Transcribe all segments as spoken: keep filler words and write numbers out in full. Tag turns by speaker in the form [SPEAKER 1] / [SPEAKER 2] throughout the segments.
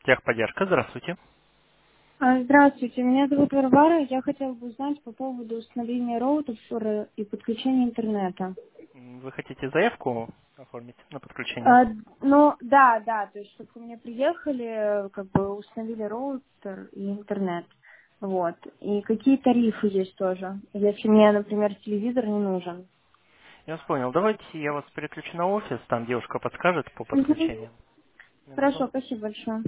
[SPEAKER 1] Техподдержка, здравствуйте.
[SPEAKER 2] А, Здравствуйте, меня зовут Варвара. Я хотела бы узнать по поводу установления роутера и подключения интернета.
[SPEAKER 1] М, Вы хотите заявку оформить на подключение?
[SPEAKER 2] А, ну, да, да, то есть, чтобы ко мне приехали, как бы установили роутер и интернет. Вот. И какие тарифы есть тоже, если мне, например, телевизор не нужен.
[SPEAKER 1] Я вас понял. Давайте я вас переключу на офис, там девушка подскажет по
[SPEAKER 2] Мгм.
[SPEAKER 1] подключению. Минуту.
[SPEAKER 2] Хорошо, спасибо большое.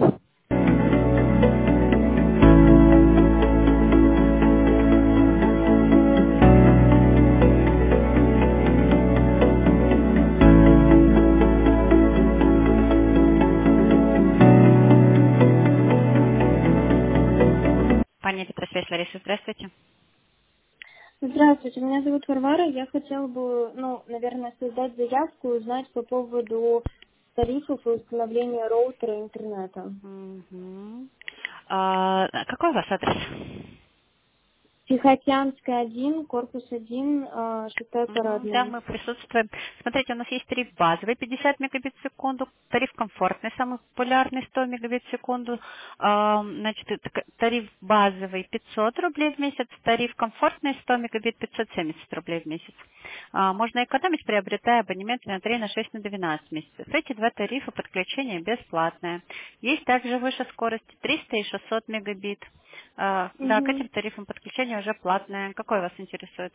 [SPEAKER 3] Паня Петросвязь, Лариса, здравствуйте.
[SPEAKER 2] Здравствуйте, меня зовут Варвара. Я хотела бы, ну, наверное, создать заявку и узнать по поводу тарифов и установления роутера и интернета.
[SPEAKER 3] Мгм. А, какой у вас адрес?
[SPEAKER 2] Тихоокеанская один, корпус один, а, шестая
[SPEAKER 3] Мгм. Да,
[SPEAKER 2] парадная.
[SPEAKER 3] мы присутствуем. Смотрите, у нас есть тариф базовый пятьдесят мегабит в секунду, тариф комфортный, самый популярный сто мегабит в секунду. А, Значит, это к- тариф базовый пятьсот рублей в месяц, тариф комфортный сто мегабит пятьсот семьдесят рублей в месяц. А, Можно экономить, приобретая абонемент на три, на шесть, на двенадцать месяцев. Эти два тарифа подключения бесплатные. Есть также выше скорости триста и шестьсот мегабит. А, Да, к
[SPEAKER 2] Угу.
[SPEAKER 3] этим тарифам подключения уже платное. Какой вас интересует?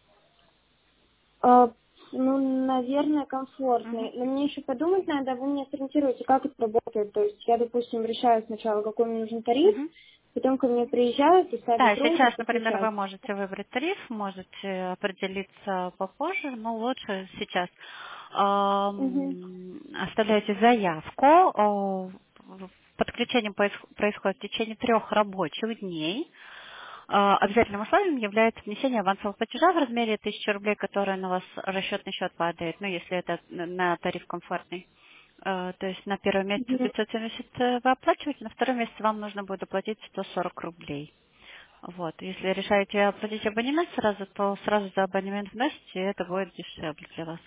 [SPEAKER 2] А, ну, наверное, комфортный.
[SPEAKER 3] Мгм.
[SPEAKER 2] Но мне еще подумать надо, а вы меня сориентируете, как это работает. То есть я, допустим, решаю сначала, какой мне нужен тариф,
[SPEAKER 3] Мгм.
[SPEAKER 2] потом ко мне приезжают и ставят
[SPEAKER 3] Да,
[SPEAKER 2] роутер,
[SPEAKER 3] сейчас, например, вы
[SPEAKER 2] подключают.
[SPEAKER 3] можете выбрать тариф, можете определиться попозже, но лучше сейчас.
[SPEAKER 2] Угу.
[SPEAKER 3] Ам, Оставляете заявку. О, в- Подключение поис- происходит в течение трех рабочих дней. А, Обязательным условием является внесение авансового платежа в размере тысячи рублей, который на вас расчетный счет падает, ну, если это на на тариф комфортный. Э, То есть на первом месяце
[SPEAKER 2] Угу.
[SPEAKER 3] пятьсот семьдесят э, вы оплачиваете, на втором месяце вам нужно будет оплатить сто сорок рублей. Вот. Если решаете оплатить абонемент сразу, то сразу за абонемент вносите, и это будет дешевле для вас.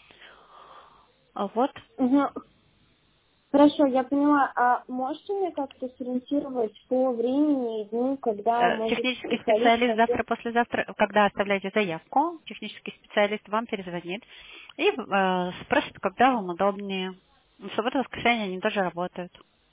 [SPEAKER 3] А Вот.
[SPEAKER 2] Угу. Хорошо, я поняла. А можете мне как-то сориентировать по времени и дню, когда
[SPEAKER 3] Э,
[SPEAKER 2] может
[SPEAKER 3] Технический
[SPEAKER 2] приходить
[SPEAKER 3] специалист
[SPEAKER 2] на
[SPEAKER 3] завтра, послезавтра, когда оставляете заявку, технический специалист вам перезвонит и э, спросит, когда вам удобнее. В субботу, воскресенье они тоже работают.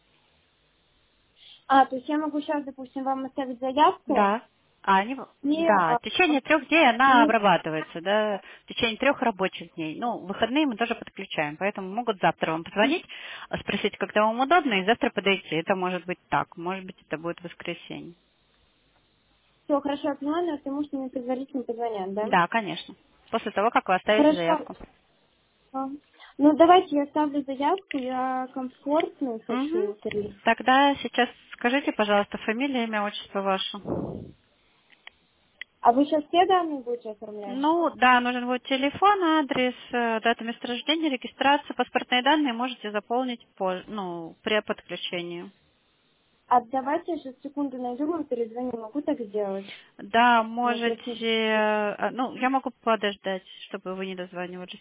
[SPEAKER 2] А, то есть я могу сейчас, допустим, вам оставить заявку,
[SPEAKER 3] Да. А они,
[SPEAKER 2] и,
[SPEAKER 3] да,
[SPEAKER 2] а,
[SPEAKER 3] в течение трех дней она
[SPEAKER 2] и
[SPEAKER 3] обрабатывается, да, в течение трех рабочих дней. Ну, в выходные мы тоже подключаем, поэтому могут завтра вам позвонить, а, спросить, когда вам удобно, и завтра подойти. Это может быть так, может быть, это будет воскресенье.
[SPEAKER 2] все хорошо, я поняла, но потому что мне предварительно позвонят, да?
[SPEAKER 3] Да, конечно. После того, как вы оставите
[SPEAKER 2] Хорошо.
[SPEAKER 3] заявку.
[SPEAKER 2] А, Ну, давайте я ставлю заявку, я комфортный
[SPEAKER 3] Угу.
[SPEAKER 2] хочу тариф.
[SPEAKER 3] Тогда сейчас скажите, пожалуйста, фамилия, имя, отчество ваше.
[SPEAKER 2] А вы сейчас все данные будете оформлять?
[SPEAKER 3] Ну, да, нужен будет телефон, адрес, э, дата месторождения, регистрация, паспортные данные можете заполнить по, ну, при подключении.
[SPEAKER 2] А давайте я сейчас секунду найду, вам перезвоню, могу так сделать?
[SPEAKER 3] Да,
[SPEAKER 2] Ну,
[SPEAKER 3] можете,
[SPEAKER 2] просто,
[SPEAKER 3] э, ну, я могу подождать, чтобы вы не дозванивались.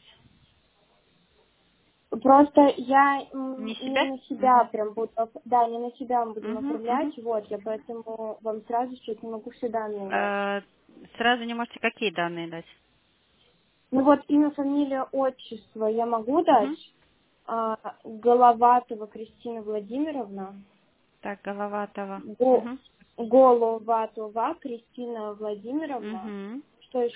[SPEAKER 2] просто я м,
[SPEAKER 3] Не
[SPEAKER 2] не
[SPEAKER 3] себя?
[SPEAKER 2] на себя
[SPEAKER 3] Угу.
[SPEAKER 2] прям буду, оф- да, не на себя мы будем
[SPEAKER 3] Угу,
[SPEAKER 2] оформлять,
[SPEAKER 3] угу.
[SPEAKER 2] вот, я поэтому вам сразу сейчас не могу все данные дать.
[SPEAKER 3] Сразу не можете какие данные дать?
[SPEAKER 2] Ну вот имя, фамилия, отчество я могу
[SPEAKER 3] Угу.
[SPEAKER 2] дать. А, Головатова Кристина Владимировна.
[SPEAKER 3] Так, Головатова.
[SPEAKER 2] Го,
[SPEAKER 3] Угу.
[SPEAKER 2] Головатова Кристина Владимировна.
[SPEAKER 3] Угу.
[SPEAKER 2] Что еще?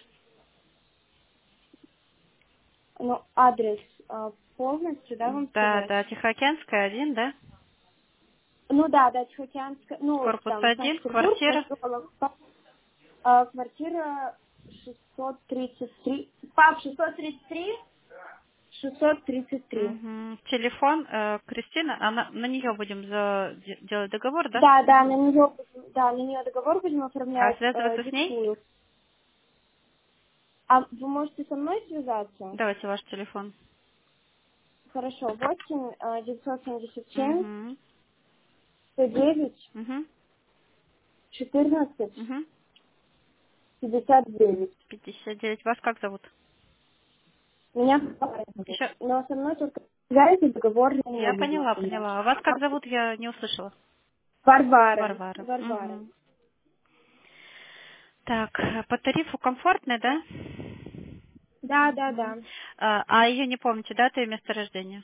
[SPEAKER 2] Ну, адрес а, полностью, да, вам
[SPEAKER 3] Да,
[SPEAKER 2] сказать?
[SPEAKER 3] да, Тихоокеанская, один, да?
[SPEAKER 2] Ну да, да, Тихоокеанская, ну,
[SPEAKER 3] Корпус
[SPEAKER 2] там,
[SPEAKER 3] один,
[SPEAKER 2] Санкт-Петербург,
[SPEAKER 3] квартира.
[SPEAKER 2] поселок, а, квартира шестьсот тридцать три. Пап, шестьсот тридцать три? шестьсот тридцать три.
[SPEAKER 3] Угу. Телефон, э, Кристина, она, на нее будем за, де- делать договор, да?
[SPEAKER 2] Да, да, на нее, да, на нее договор будем
[SPEAKER 3] А
[SPEAKER 2] оформлять, э,
[SPEAKER 3] связываться с ней?
[SPEAKER 2] диктую. А вы можете со мной связаться?
[SPEAKER 3] Давайте ваш телефон.
[SPEAKER 2] Хорошо, восемь э, девятьсот семьдесят семь
[SPEAKER 3] Угу.
[SPEAKER 2] сто девять
[SPEAKER 3] Угу.
[SPEAKER 2] четырнадцать
[SPEAKER 3] Угу.
[SPEAKER 2] пятьдесят девять.
[SPEAKER 3] пятьдесят девять. Вас как зовут?
[SPEAKER 2] Меня Фаина зовут.
[SPEAKER 3] Еще.
[SPEAKER 2] Но со мной только Знаете, договор не
[SPEAKER 3] Я
[SPEAKER 2] нужен,
[SPEAKER 3] поняла,
[SPEAKER 2] например.
[SPEAKER 3] поняла. А вас как зовут, я не услышала.
[SPEAKER 2] Варвара.
[SPEAKER 3] Варвара.
[SPEAKER 2] Варвара.
[SPEAKER 3] Мгм. Так, э, по тарифу комфортный, да?
[SPEAKER 2] Да, да,
[SPEAKER 3] Мгм.
[SPEAKER 2] да.
[SPEAKER 3] А, а ее не помните, дату и место рождения?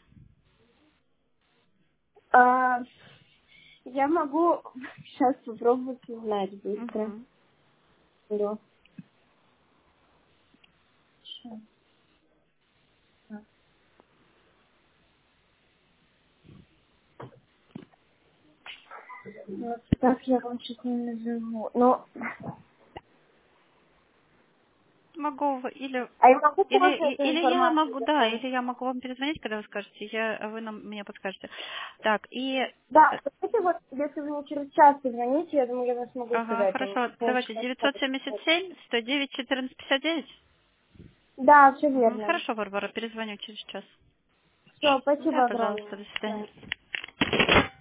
[SPEAKER 2] А, я могу сейчас попробовать узнать быстро.
[SPEAKER 3] Мгм.
[SPEAKER 2] Да. Щас. Вот так я вам сейчас не назову. Ну,
[SPEAKER 3] Могу в- или
[SPEAKER 2] а я могу
[SPEAKER 3] или
[SPEAKER 2] позже
[SPEAKER 3] и-
[SPEAKER 2] эту
[SPEAKER 3] или я
[SPEAKER 2] информацию
[SPEAKER 3] могу, да,
[SPEAKER 2] дополнить?
[SPEAKER 3] или я могу вам перезвонить, когда вы скажете, я, а вы нам меня подскажете. Так, и э,
[SPEAKER 2] Да, давайте вот, если вы мне через час позвоните, я думаю, я вам смогу
[SPEAKER 3] ага,
[SPEAKER 2] сказать. там,
[SPEAKER 3] хорошо, давайте
[SPEAKER 2] полчаса.
[SPEAKER 3] девятьсот семьдесят семь сто девять четырнадцать пятьдесят девять.
[SPEAKER 2] Да, все
[SPEAKER 3] Мгм,
[SPEAKER 2] верно.
[SPEAKER 3] хорошо, Варвара, перезвоню через час.
[SPEAKER 2] Все,
[SPEAKER 3] Да,
[SPEAKER 2] спасибо
[SPEAKER 3] пожалуйста,
[SPEAKER 2] огромное.
[SPEAKER 3] до
[SPEAKER 2] Да.
[SPEAKER 3] свидания.